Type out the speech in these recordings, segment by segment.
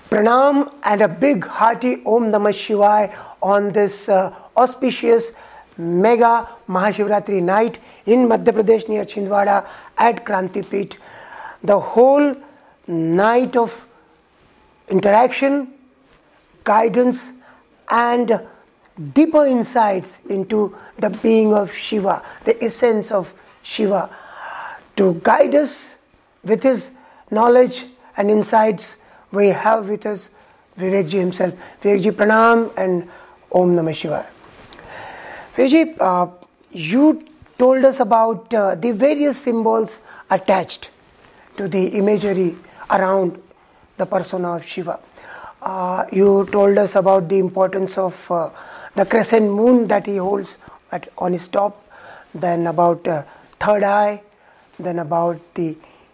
Pranam and a big hearty Om Namah Shivaya on this auspicious mega Mahashivratri night in Madhya Pradesh near Chhindwara at Kranti Peeth. The whole night of interaction, guidance and deeper insights into the being of Shiva, the essence of Shiva. To guide us with his knowledge and insights, we have with us Vivekji himself. Vivekji, Pranam and Om Namah Shivaya. Vivekji, you told us about the various symbols attached to the imagery around the persona of Shiva. You told us about the importance of the crescent moon that he holds on his top, then about third eye, then about the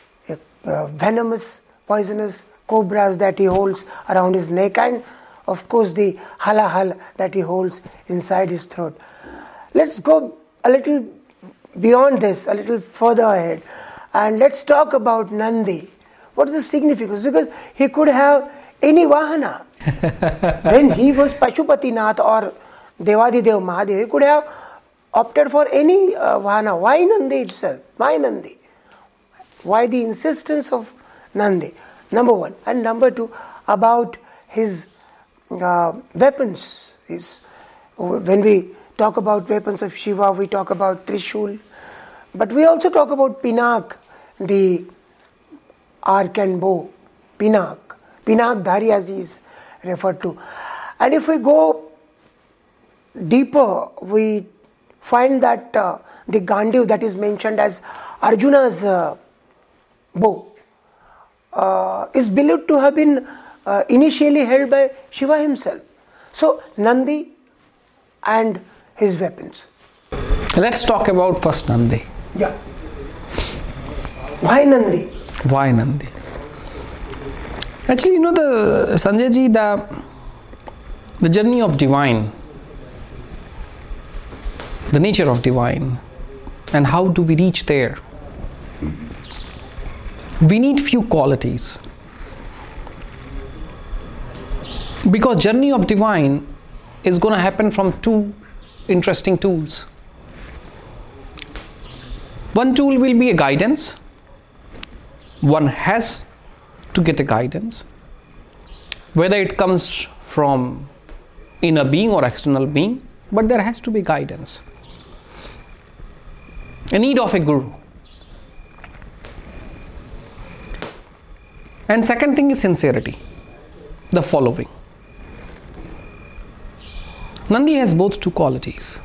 venomous, poisonous cobras that he holds around his neck, and of course the halahal that he holds inside his throat. Let's go a little beyond this, a little further ahead, and let's talk about Nandi. What is the significance? Because he could have any Vahana. When he was Pashupatinath or Devadidev Mahadev, he could have opted for any Vahana. Why Nandi itself? Why Nandi? Why the insistence of Nandi? Number one. And number two, about his weapons. When we talk about weapons of Shiva, we talk about Trishul. But we also talk about Pinak, the arc and bow. Pinak Dhari, as he is referred to. And if we go deeper, we find that the Gandiv that is mentioned as Arjuna's bow is believed to have been initially held by Shiva himself. So Nandi and his weapons. Let's talk about first Nandi. Yeah. Why Nandi? Why Nandi? Actually, the Sanjay ji, the journey of divine, the nature of divine, and how do we reach there? We need few qualities. Because journey of divine is going to happen from two interesting tools. One tool will be a guidance. One has to get a guidance. Whether it comes from inner being or external being, but there has to be guidance. A need of a guru. And second thing is sincerity, the following. Nandi has both two qualities.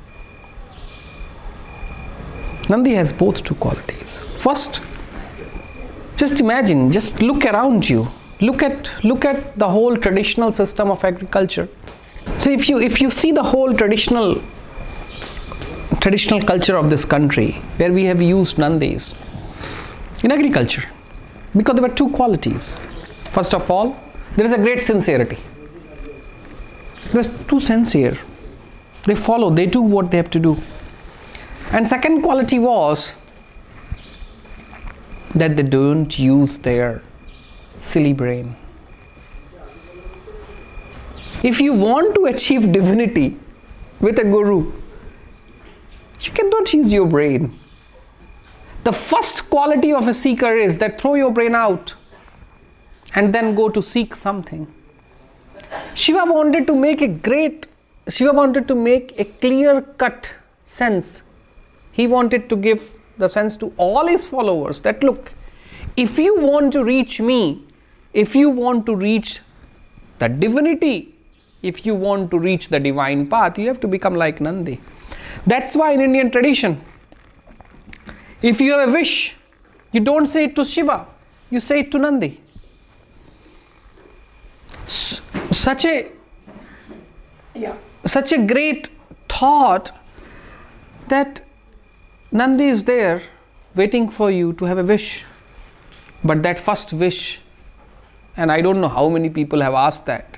Nandi has both two qualities. First, just imagine, just look around you. Look at the whole traditional system of agriculture. So if you see the whole traditional culture of this country, where we have used Nandis in agriculture, because there were two qualities. First of all, there is a great sincerity. They were too sincere. They follow, they do what they have to do. And second quality was that they don't use their silly brain. If you want to achieve divinity with a guru, you cannot use your brain. The first quality of a seeker is that throw your brain out and then go to seek something. Shiva wanted to make a clear-cut sense. He wanted to give the sense to all his followers that look, if you want to reach me, if you want to reach the divinity, if you want to reach the divine path, you have to become like Nandi. That's why in Indian tradition, if you have a wish, you don't say it to Shiva, you say it to Nandi. Such a great thought that Nandi is there waiting for you to have a wish. But that first wish, and I don't know how many people have asked that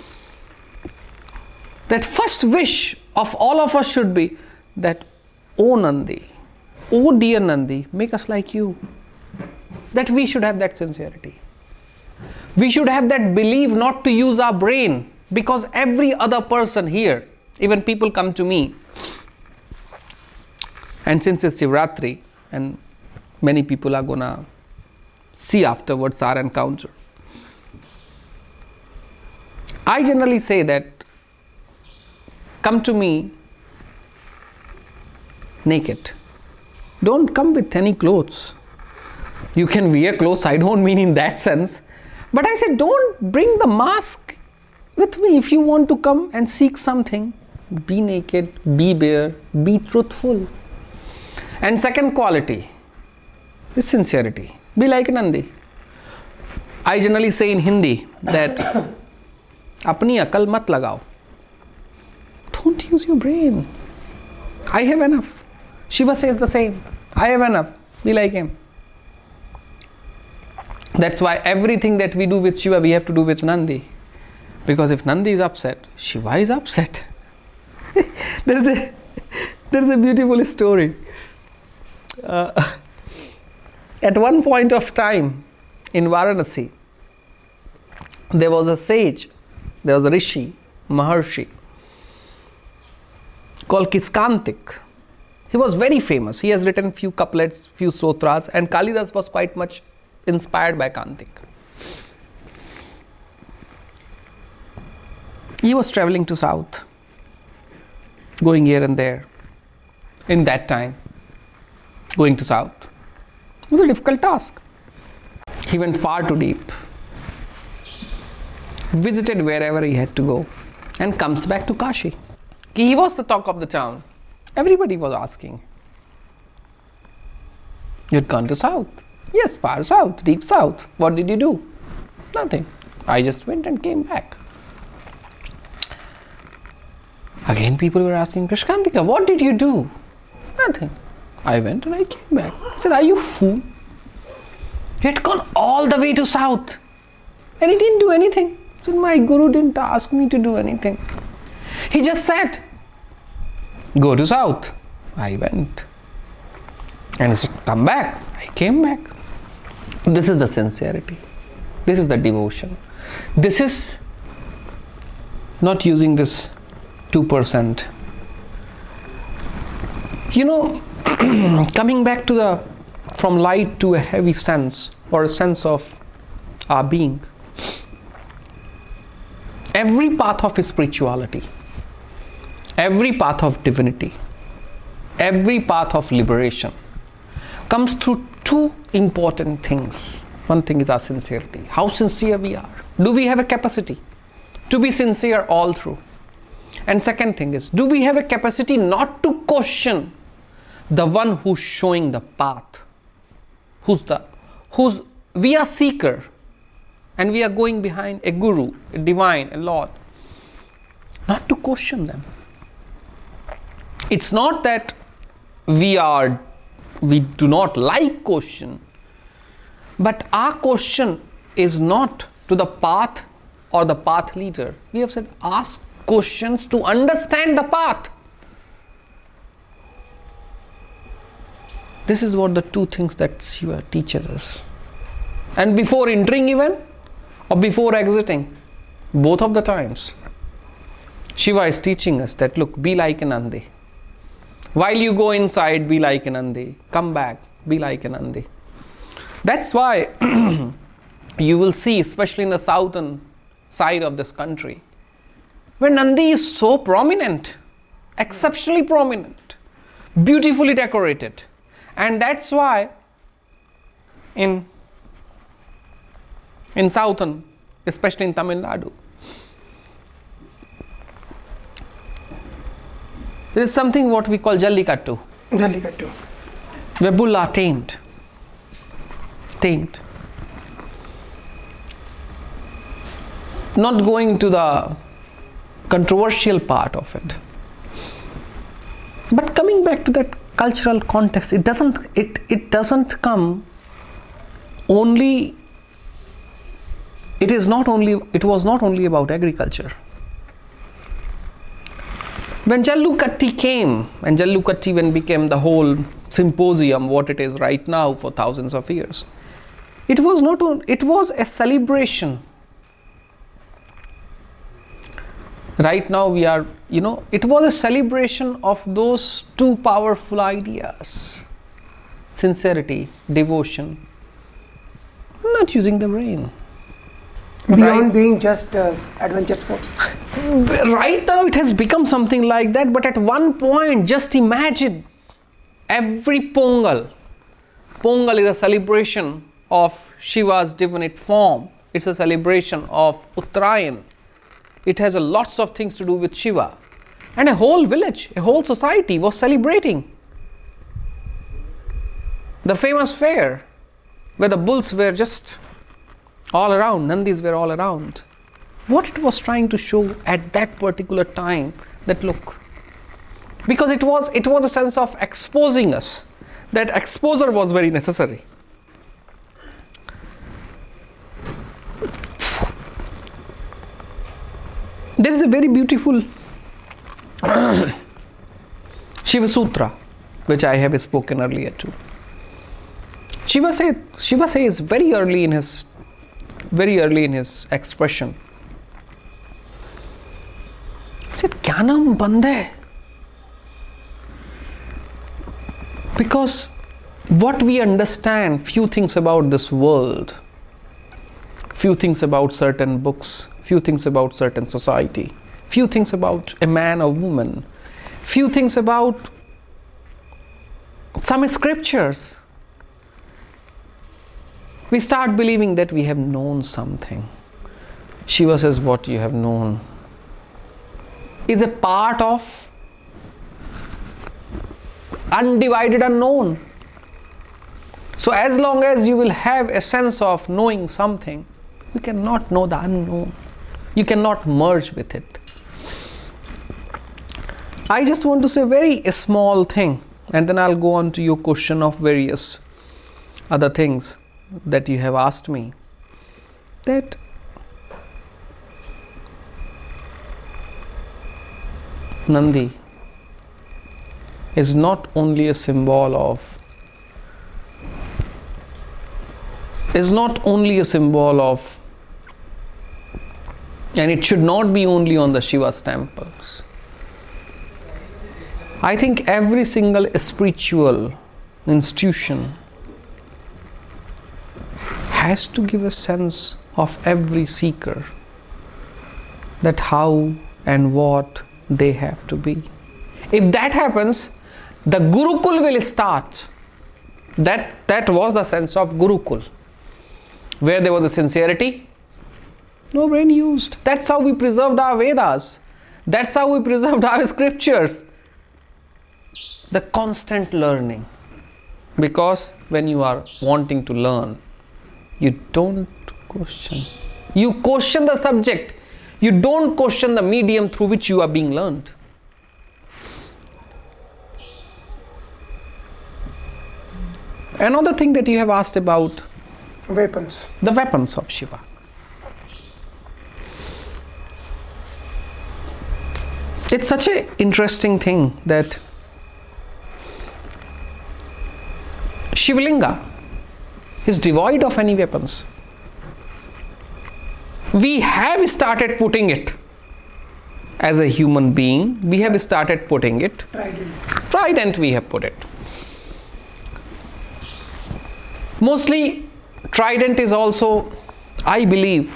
first wish of all of us should be that, oh Nandi, oh dear Nandi, make us like you. That we should have that sincerity. We should have that belief not to use our brain, because every other person here, even people come to me, and since it's Shivratri, and many people are gonna see afterwards our encounter, I generally say that come to me naked. Don't come with any clothes. You can wear clothes, I don't mean in that sense. But I said, don't bring the mask with me. If you want to come and seek something, be naked, be bare, be truthful. And second quality is sincerity. Be like Nandi. I generally say in Hindi that apni akal mat lagao. Don't use your brain. I have enough. Shiva says the same. I have enough. Be like him. That's why everything that we do with Shiva, we have to do with Nandi. Because if Nandi is upset, Shiva is upset. There is a beautiful story. At one point of time in Varanasi, there was a sage, there was a rishi, Maharshi, called Kiskantik. He was very famous. He has written few couplets, few sutras, and Kalidas was quite much inspired by Kantik. He was traveling to south, going here and there. In that time, going to south was a difficult task. He went far too deep, visited wherever he had to go, and comes back to Kashi. He was the talk of the town. Everybody was asking, "You'd gone to south?" "Yes, far south, deep south." "What did you do?" "Nothing. I just went and came back." Again people were asking, "Krishkantika, what did you do?" "Nothing. I went and I came back." I said, "Are you fool? You had gone all the way to south and he didn't do anything." I said, "My guru didn't ask me to do anything. He just said, go to south." I went. And he said, "Come back." I came back. This is the sincerity. This is the devotion. This is not using this 2%. You know, coming back to from light to a heavy sense, or a sense of our being. Every path of spirituality, every path of divinity, every path of liberation comes through two important things. One thing is our sincerity. How sincere we are. Do we have a capacity to be sincere all through? And second thing is, do we have a capacity not to question the one who's showing the path? We are seeker, and we are going behind a guru, a divine, a Lord. Not to question them. It's not that we do not like question, but our question is not to the path or the path leader. We have said, ask questions to understand the path. This is what the two things that Shiva teaches us. And before entering even, or before exiting, both of the times, Shiva is teaching us that, look, be like an Nandi. While you go inside, be like an Nandi. Come back, be like an Nandi. That's why you will see, especially in the southern side of this country, where Nandi is so prominent, exceptionally prominent, beautifully decorated. And that's why in southern, especially in Tamil Nadu, there is something what we call Jallikattu. Jallikattu. Where bull are tamed. Not going to the controversial part of it, but coming back to that cultural context, it doesn't come only. It was not only about agriculture. When Jallukatti came, and Jallukatti when became the whole symposium, what it is right now for thousands of years, it was a celebration Right now we are, it was a celebration of those two powerful ideas: sincerity, devotion. I'm not using the brain. Beyond being just adventure sports. Right now it has become something like that, but at one point, just imagine every Pongal. Pongal is a celebration of Shiva's divinate form. It's a celebration of Uttarayan. It has lots of things to do with Shiva. And a whole village, a whole society was celebrating. The famous fair, where the bulls were just all around, Nandis were all around. What it was trying to show at that particular time, that look, because it was a sense of exposing us. That exposure was very necessary. There is a very beautiful Shiva Sutra, which I have spoken earlier too. Shiva says very early in his expression, he said, Jnanam bandhe. Because what we understand, few things about this world, few things about certain books, few things about certain society, few things about a man or woman, few things about some scriptures. We start believing that we have known something. Shiva says, what you have known is a part of undivided unknown. So as long as you will have a sense of knowing something, you cannot know the unknown. You cannot merge with it. I just want to say a very small thing, and then I'll go on to your question of various other things that you have asked me. That Nandi is not only a symbol of, and it should not be only on the Shiva's temples. I think every single spiritual institution has to give a sense of every seeker that how and what they have to be. If that happens, the Gurukul will start. That was the sense of Gurukul, where there was a sincerity, no brain used. That's how we preserved our Vedas. That's how we preserved our scriptures. The constant learning. Because when you are wanting to learn, you don't question. You question the subject. You don't question the medium through which you are being learned. Another thing that you have asked about, weapons. The weapons of Shiva. It's such an interesting thing that Shivalinga is devoid of any weapons. We have started putting it as a human being. We have started putting it. Trident we have put it. Mostly trident is also, I believe,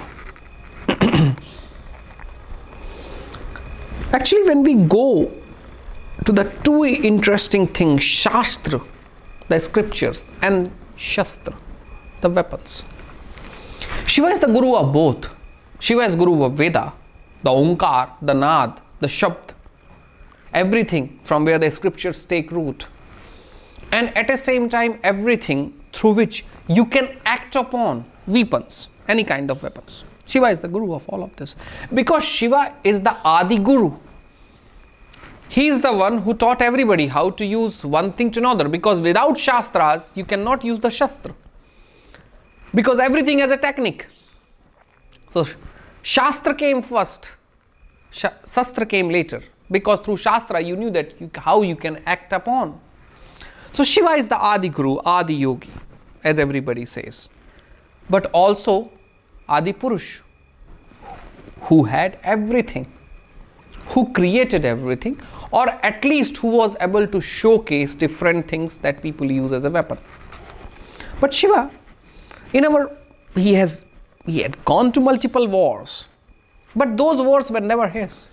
actually when we go to the two interesting things, Shastra, the scriptures, and Shastra, the weapons. Shiva is the guru of both. Shiva is guru of Veda, the Omkar, the Nad, the Shabd, everything from where the scriptures take root. And at the same time, everything through which you can act upon weapons, any kind of weapons. Shiva is the guru of all of this. Because Shiva is the Adi Guru. He is the one who taught everybody how to use one thing to another. Because without Shastras, you cannot use the Shastra. Because everything has a technique. So Shastra came first, Shastra came later. Because through Shastra you knew that how you can act upon. So Shiva is the Adi Guru, Adi Yogi, as everybody says. But also Adi Purush, who had everything. who created everything, or at least who was able to showcase different things that people use as a weapon. But Shiva, he had gone to multiple wars, but those wars were never his.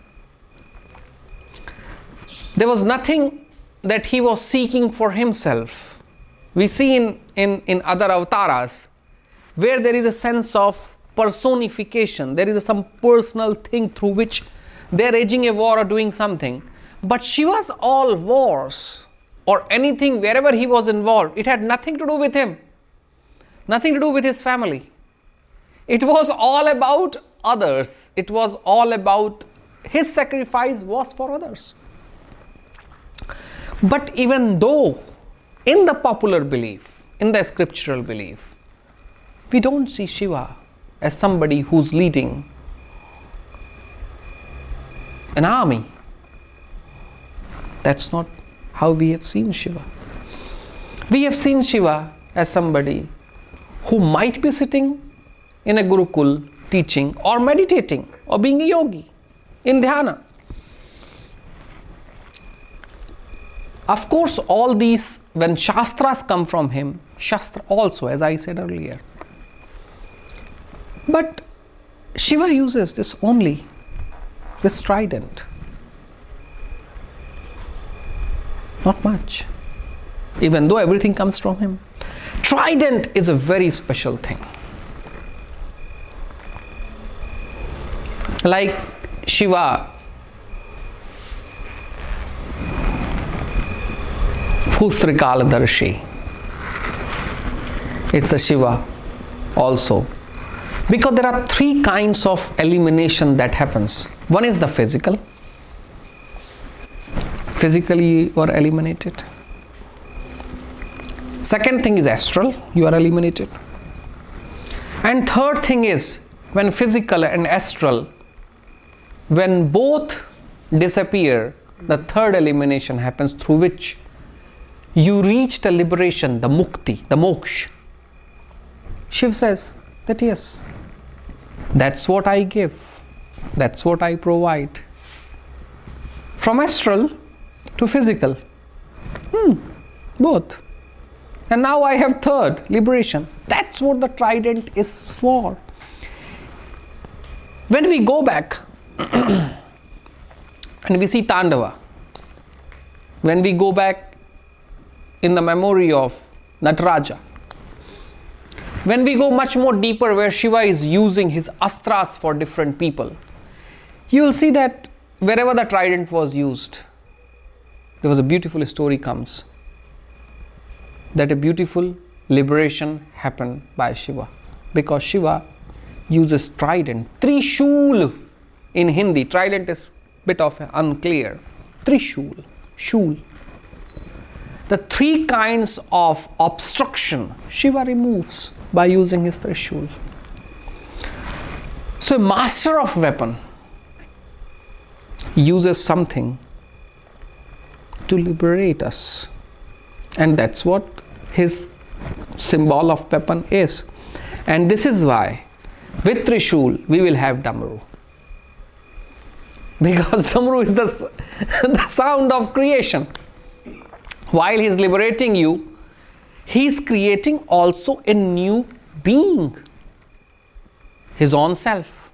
There was nothing that he was seeking for himself. We see in other avatars where there is a sense of personification, there is some personal thing through which they are waging a war or doing something. But Shiva's all wars or anything wherever he was involved, it had nothing to do with him, nothing to do with his family. It was all about others. It was all about his sacrifice was for others. But even though in the popular belief, in the scriptural belief, we don't see Shiva as somebody who's leading an army. That's not how we have seen Shiva. We have seen Shiva as somebody who might be sitting in a Gurukul teaching or meditating or being a yogi in dhyana. Of course, all these, when Shastras come from him, Shastra also, as I said earlier. But Shiva uses this only, this trident. Not much. Even though everything comes from him. Trident is a very special thing. Like Shiva, who's Trikaladarshi. It's a Shiva also. Because there are three kinds of elimination that happens. One is the physical. Physically you are eliminated. Second thing is astral, you are eliminated. And third thing is, when physical and astral, when both disappear, the third elimination happens through which you reach the liberation, the mukti, the moksha. Shiva says that yes, that's what I give, that's what I provide. From astral to physical, both. And now I have third, liberation. That's what the trident is for. When we go back and we see Tandava, when we go back in the memory of Nataraja, when we go much more deeper where Shiva is using his astras for different people, you will see that wherever the trident was used, there was a beautiful story comes. That a beautiful liberation happened by Shiva. Because Shiva uses trident. Trishul in Hindi. Trident is a bit of unclear. Trishul. Shul. The three kinds of obstruction Shiva removes by using his Trishul. So a master of weapon uses something to liberate us. And that's what his symbol of weapon is. And this is why with Trishul we will have Damru. Because Damru is the sound of creation. While he is liberating you, he is creating also a new being, his own self.